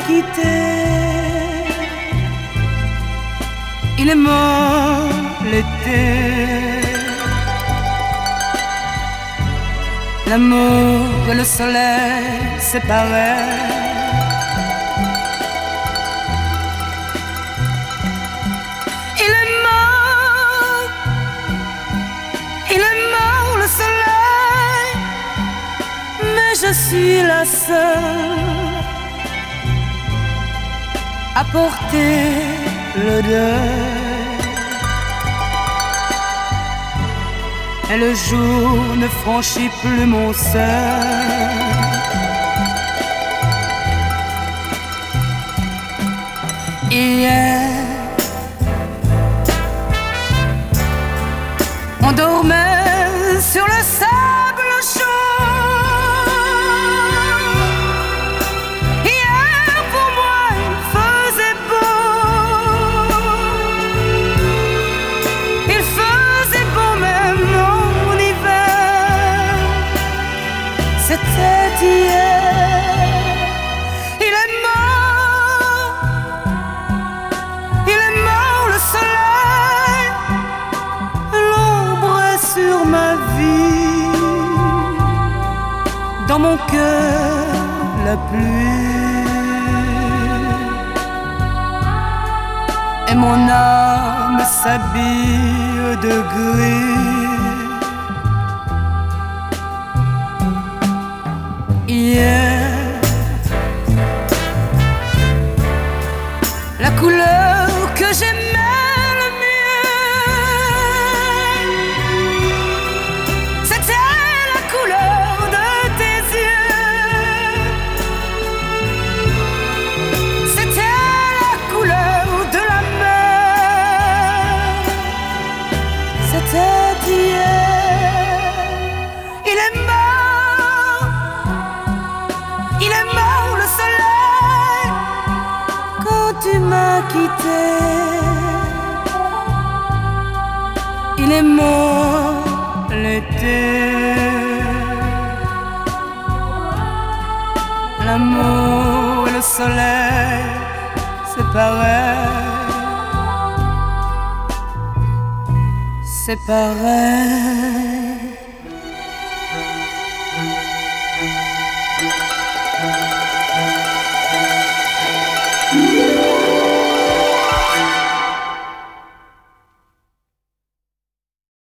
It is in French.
quitté. Il est mort l'été. L'amour et le soleil séparés. Il est mort le soleil, mais je suis la seule à porter le deuil. Et le jour ne franchit plus mon seuil. Hier, on dormait sur le sable chaud. Hier, pour moi, il faisait beau. Il faisait beau même en hiver. C'était hier. Il est mort le soleil. L'ombre est sur ma vie. Dans mon cœur, la pluie. Et mon âme s'habille de gris. Hier, la couleur que j'aimais le mieux, c'était la couleur de tes yeux. C'était la couleur de la mer. C'était hier. Il est mort le soleil quand tu m'as quitté. Il est mort l'été. L'amour et le soleil séparés. Séparés.